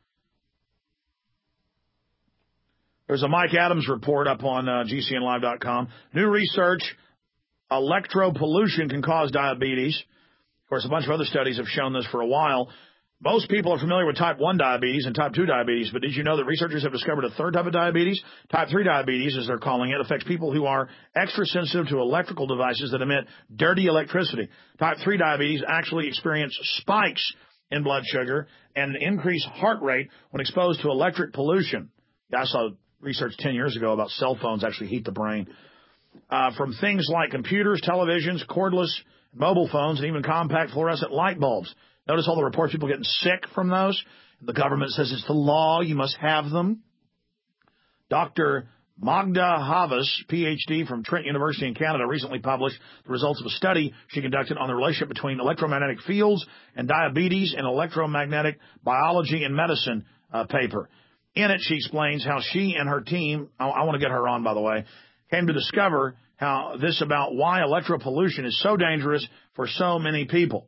There's a Mike Adams report up on GCNlive.com. New research, electropollution can cause diabetes. Of course, a bunch of other studies have shown this for a while. Most people are familiar with type 1 diabetes and type 2 diabetes, but did you know that researchers have discovered a third type of diabetes? Type 3 diabetes, as they're calling it, affects people who are extra sensitive to electrical devices that emit dirty electricity. Type 3 diabetes actually experience spikes in blood sugar and an increased heart rate when exposed to electric pollution. Yeah, I saw research 10 years ago about cell phones actually heat the brain. From things like computers, televisions, cordless mobile phones, and even compact fluorescent light bulbs. Notice all the reports of people getting sick from those. The government says it's the law. You must have them. Dr. Magda Havas, Ph.D. from Trent University in Canada, recently published the results of a study she conducted on the relationship between electromagnetic fields and diabetes in Electromagnetic Biology and Medicine paper. In it, she explains how she and her team, I want to get her on, by the way, came to discover how this about why electropollution is so dangerous for so many people.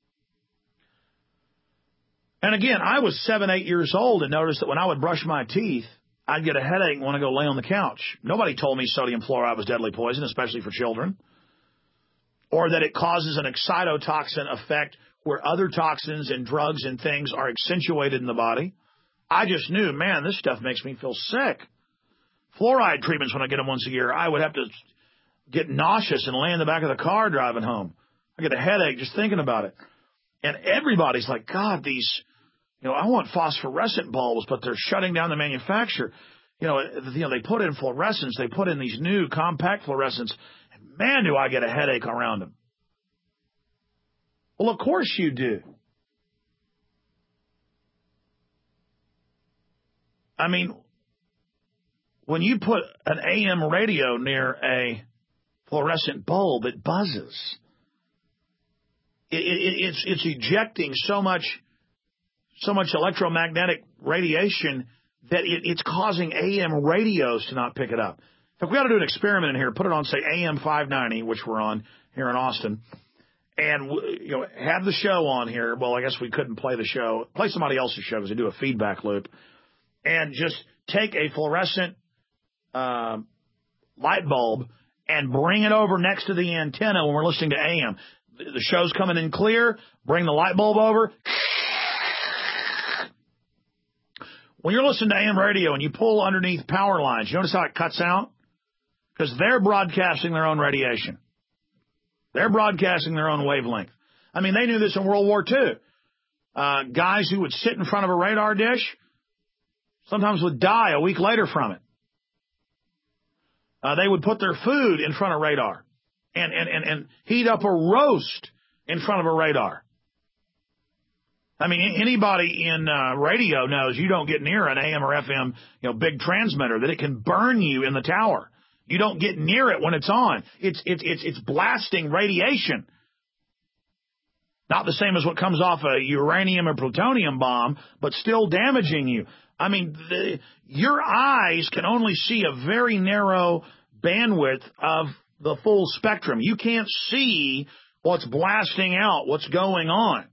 And again, I was 7, 8 years old and noticed that when I would brush my teeth, I'd get a headache and want to go lay on the couch. Nobody told me sodium fluoride was deadly poison, especially for children. Or that it causes an excitotoxin effect where other toxins and drugs and things are accentuated in the body. I just knew, man, this stuff makes me feel sick. Fluoride treatments, when I get them once a year, I would have to get nauseous and lay in the back of the car driving home. I get a headache just thinking about it. And everybody's like, God, these, I want phosphorescent bulbs, but they're shutting down the manufacturer. They put in fluorescents. They put in these new compact fluorescents. And man, do I get a headache around them. Well, of course you do. I mean, when you put an AM radio near a fluorescent bulb, it buzzes. It's ejecting so much electromagnetic radiation that it's causing AM radios to not pick it up. If we got to do an experiment in here, put it on, say, AM 590, which we're on here in Austin, and have the show on here. Well, I guess we couldn't play the show. Play somebody else's show because they do a feedback loop. And just take a fluorescent light bulb and bring it over next to the antenna when we're listening to AM. The show's coming in clear. Bring the light bulb over. When you're listening to AM radio and you pull underneath power lines, you notice how it cuts out? Because they're broadcasting their own radiation. They're broadcasting their own wavelength. I mean, they knew this in World War II. Guys who would sit in front of a radar dish sometimes would die a week later from it. They would put their food in front of radar and heat up a roast in front of a radar. I mean, anybody in radio knows you don't get near an AM or FM, big transmitter, that it can burn you in the tower. You don't get near it when it's on. It's blasting radiation. Not the same as what comes off a uranium or plutonium bomb, but still damaging you. I mean, your eyes can only see a very narrow bandwidth of the full spectrum. You can't see what's blasting out, what's going on.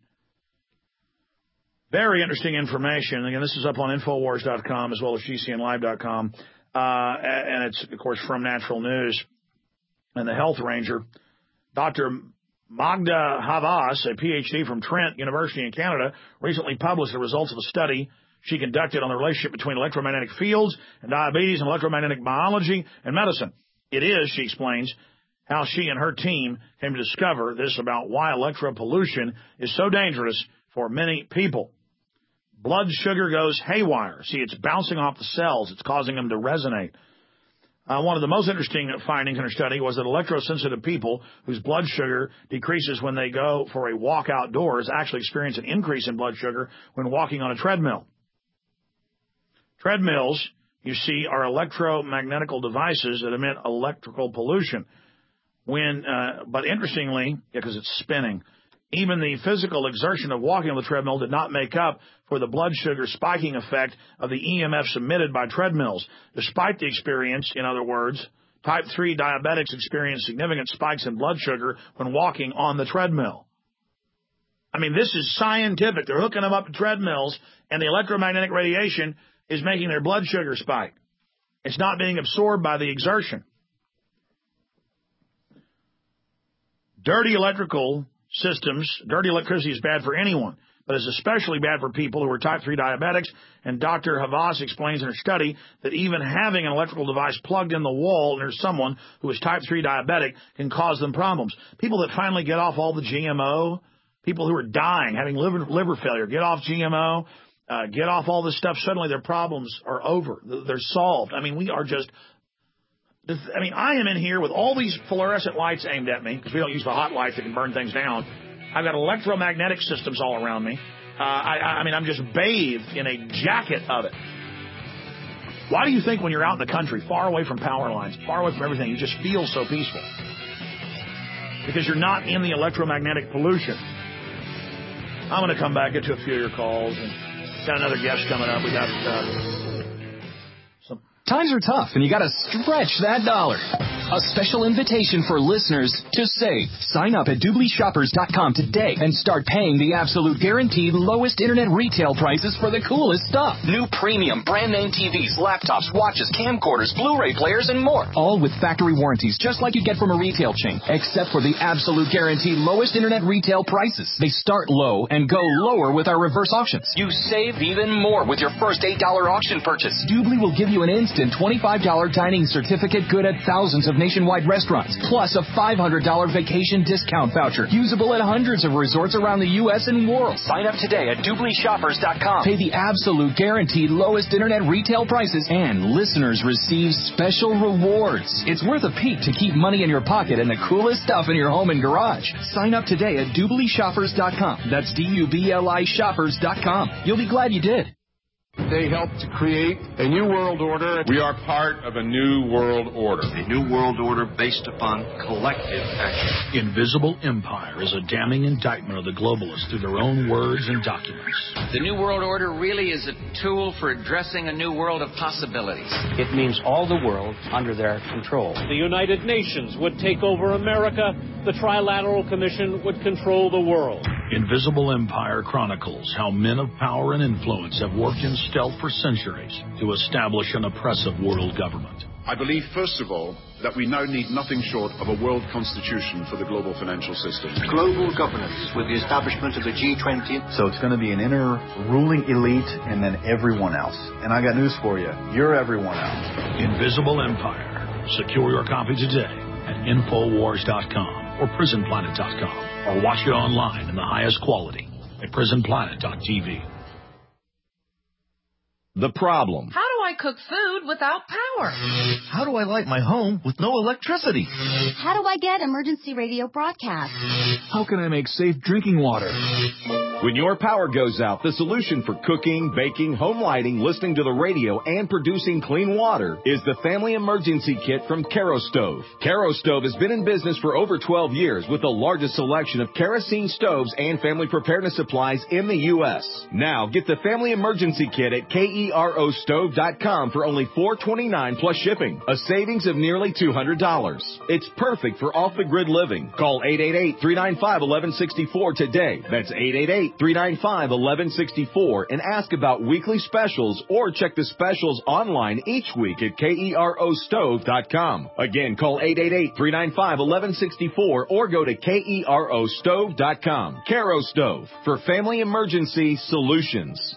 Very interesting information. Again, this is up on Infowars.com as well as GCNlive.com. And it's, of course, from Natural News. And the Health Ranger, Dr. Magda Havas, a Ph.D. from Trent University in Canada, recently published the results of a study she conducted on the relationship between electromagnetic fields and diabetes and electromagnetic biology and medicine. It is, she explains, how she and her team came to discover this about why electropollution is so dangerous for many people. Blood sugar goes haywire. See, it's bouncing off the cells. It's causing them to resonate. One of the most interesting findings in her study was that electrosensitive people whose blood sugar decreases when they go for a walk outdoors actually experience an increase in blood sugar when walking on a treadmill. Treadmills, you see, are electromagnetical devices that emit electrical pollution. But interestingly, because it's spinning, even the physical exertion of walking on the treadmill did not make up for the blood sugar spiking effect of the EMFs emitted by treadmills. Despite the experience, in other words, type 3 diabetics experience significant spikes in blood sugar when walking on the treadmill. I mean, this is scientific. They're hooking them up to treadmills, and the electromagnetic radiation is making their blood sugar spike. It's not being absorbed by the exertion. Dirty electrical systems, dirty electricity is bad for anyone, but is especially bad for people who are type 3 diabetics, and Dr. Havas explains in her study that even having an electrical device plugged in the wall near someone who is type 3 diabetic can cause them problems. People that finally get off all the GMO, people who are dying, having liver failure, get off GMO, get off all this stuff, suddenly their problems are over. They're solved. I mean, I am in here with all these fluorescent lights aimed at me, because we don't use the hot lights that can burn things down. I've got electromagnetic systems all around me. I'm just bathed in a jacket of it. Why do you think when you're out in the country, far away from power lines, far away from everything, you just feel so peaceful? Because you're not in the electromagnetic pollution. I'm going to come back, get to a few of your calls, and got another guest coming up. We got
Times are tough, and you got to stretch that dollar. A special invitation for listeners to save. Sign up at DoubleShoppers.com today and start paying the absolute guaranteed lowest internet retail prices for the coolest stuff. New premium brand name TVs, laptops, watches, camcorders, Blu-ray players, and more. All with factory warranties, just like you get from a retail chain, except for the absolute guaranteed lowest internet retail prices. They start low and go lower with our reverse auctions. You save even more with your first $8 auction purchase. Doobly will give you an instant $25 dining certificate good at thousands of nationwide restaurants, plus a $500 vacation discount voucher, usable at hundreds of resorts around the U.S. and world. Sign up today at DoubleShoppers.com. Pay the absolute guaranteed lowest internet retail prices, and listeners receive special rewards. It's worth a peek to keep money in your pocket and the coolest stuff in your home and garage. Sign up today at DoubleShoppers.com. That's DUBLI Shoppers.com. You'll be glad you did.
They helped to create a new world order. We are part of a new world order.
A new world order based upon collective action.
Invisible Empire is a damning indictment of the globalists through their own words and documents.
The new world order really is a tool for addressing a new world of possibilities.
It means all the world under their control.
The United Nations would take over America. The Trilateral Commission would control the world.
Invisible Empire chronicles how men of power and influence have worked in stealth for centuries to establish an oppressive world government.
I believe, first of all, that we now need nothing short of a world constitution for the global financial system.
Global governance with the establishment of the G20.
So it's going to be an inner ruling elite and then everyone else. And I got news for you. You're everyone else.
Invisible Empire. Secure your copy today at Infowars.com or PrisonPlanet.com, or watch it online in the highest quality at PrisonPlanet.tv.
The problem.
How do I cook food without power?
How do I light my home with no electricity?
How do I get emergency radio broadcasts?
How can I make safe drinking water? When your power goes out, the solution for cooking, baking, home lighting, listening to the radio, and producing clean water is the Family Emergency Kit from Kerastove. Kerastove has been in business for over 12 years with the largest selection of kerosene stoves and family preparedness supplies in the U.S. Now, get the Family Emergency Kit at KEROstove.com for only $4.29 plus shipping, a savings of nearly $200. It's perfect for off-the-grid living. Call 888-395-1164 today. That's 888-395-1164 and ask about weekly specials or check the specials online each week at KEROstove.com. Again, call 888-395-1164 or go to KEROstove.com. Kerastove for family emergency solutions.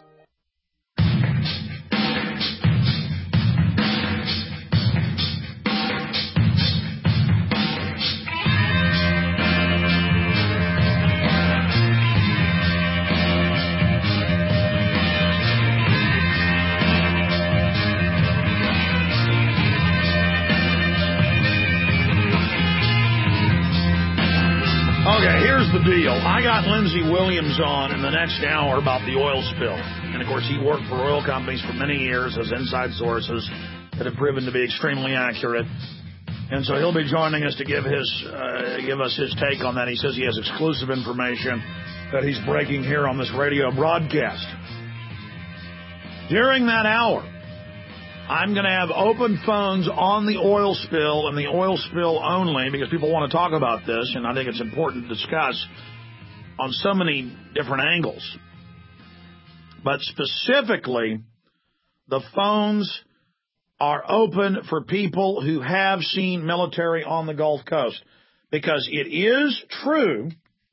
the deal. I got Lindsey Williams on in the next hour about the oil spill. And, of course, he worked for oil companies for many years as inside sources that have proven to be extremely accurate. And so he'll be joining us to give us his take on that. He says he has exclusive information that he's breaking here on this radio broadcast. During that hour, I'm going to have open phones on the oil spill and the oil spill only because people want to talk about this, and I think it's important to discuss on so many different angles. But specifically, the phones are open for people who have seen military on the Gulf Coast because it is true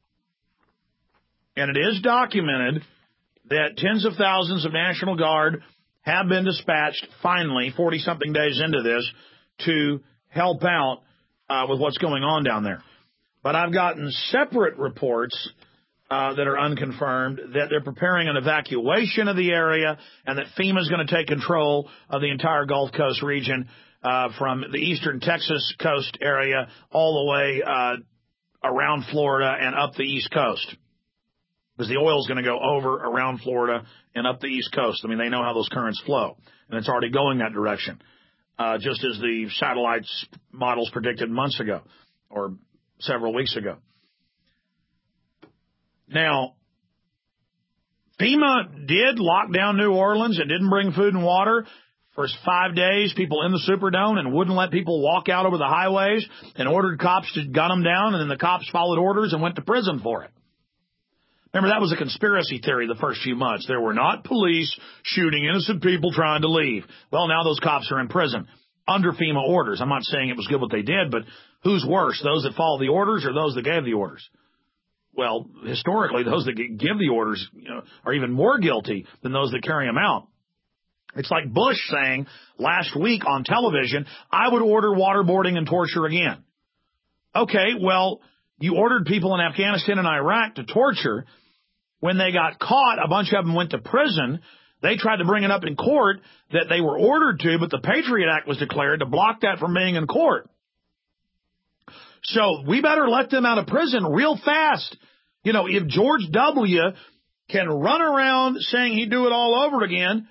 and it is documented that tens of thousands of National Guard have been dispatched, finally, 40-something days into this, to help out with what's going on down there. But I've gotten separate reports that are unconfirmed that they're preparing an evacuation of the area and that FEMA is going to take control of the entire Gulf Coast region from the eastern Texas coast area all the way around Florida and up the East Coast. Because the oil is going to go over, around Florida, and up the East Coast. I mean, they know how those currents flow, and it's already going that direction, just as the satellites models predicted months ago or several weeks ago. Now, FEMA did lock down New Orleans and didn't bring food and water. First 5 days, people in the Superdome and wouldn't let people walk out over the highways and ordered cops to gun them down, and then the cops followed orders and went to prison for it. Remember, that was a conspiracy theory the first few months. There were not police shooting innocent people trying to leave. Well, now those cops are in prison under FEMA orders. I'm not saying it was good what they did, but who's worse, those that follow the orders or those that gave the orders? Well, historically, those that give the orders are even more guilty than those that carry them out. It's like Bush saying last week on television, I would order waterboarding and torture again. Okay, well, you ordered people in Afghanistan and Iraq to torture. When they got caught, a bunch of them went to prison. They tried to bring it up in court that they were ordered to, but the Patriot Act was declared to block that from being in court. So we better let them out of prison real fast. If George W. can run around saying he'd do it all over again,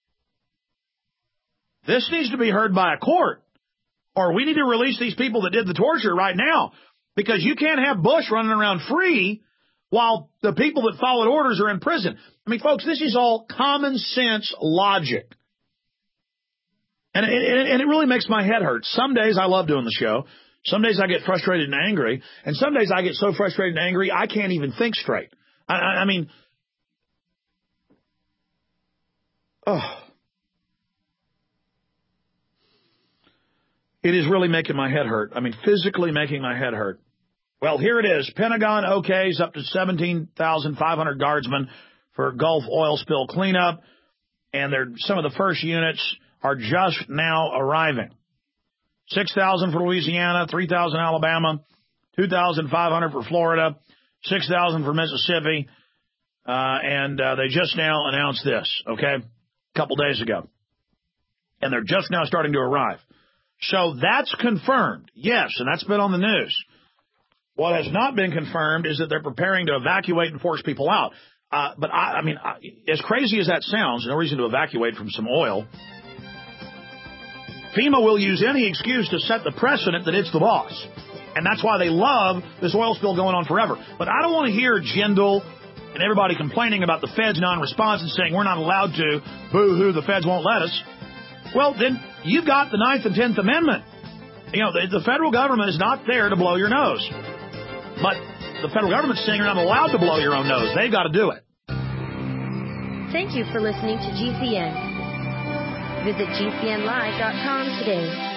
this needs to be heard by a court. Or we need to release these people that did the torture right now. Because you can't have Bush running around free while the people that followed orders are in prison. I mean, folks, this is all common sense logic. And it really makes my head hurt. Some days I love doing the show. Some days I get frustrated and angry. And some days I get so frustrated and angry I can't even think straight. I mean, it is really making my head hurt. I mean, physically making my head hurt. Well, here it is. Pentagon okays up to 17,500 guardsmen for Gulf oil spill cleanup, and some of the first units are just now arriving. 6,000 for Louisiana, 3,000 Alabama, 2,500 for Florida, 6,000 for Mississippi, and they just now announced this, okay, a couple days ago. And they're just now starting to arrive. So that's confirmed, yes, and that's been on the news. What has not been confirmed is that they're preparing to evacuate and force people out. But I mean, as crazy as that sounds, no reason to evacuate from some oil. FEMA will use any excuse to set the precedent that it's the boss. And that's why they love this oil spill going on forever. But I don't want to hear Jindal and everybody complaining about the Fed's non-response and saying we're not allowed to. Boo-hoo, the Feds won't let us. Well, then you've got the 9th and 10th Amendment. The federal government is not there to blow your nose. But the federal government's saying you're not allowed to blow your own nose. They've got to do it.
Thank you for listening to GCN. Visit GCNlive.com today.